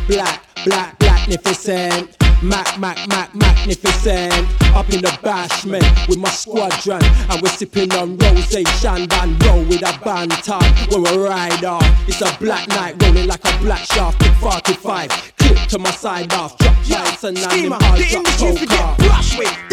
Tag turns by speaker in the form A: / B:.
A: Blacknificent. Magnificent. Up in the bashment with my squadron, and we're sipping on rosé, Shandan, roll with a bantan. When we ride off, it's a black night, rolling like a black shaft. Big 45, clip to my side off, drop lights and
B: Schema, the industry forget brush with.